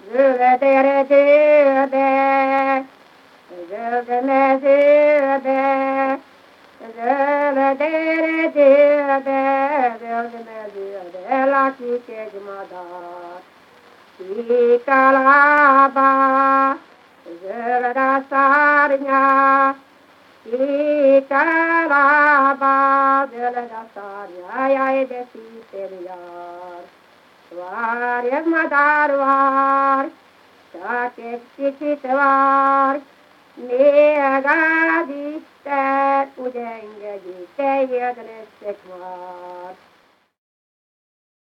zöldre zölde, zöld mezőbe, zöldre zölde, zöld mezőbe lakik egy madár. Székalába, zöld a szárnya, székalába, zöld a szárnya, jaj, de szépen jár. Várj, ez madár, várj, csak egy kicsit várj, még az Isten, úgy engedjék, te jöjjön összek már.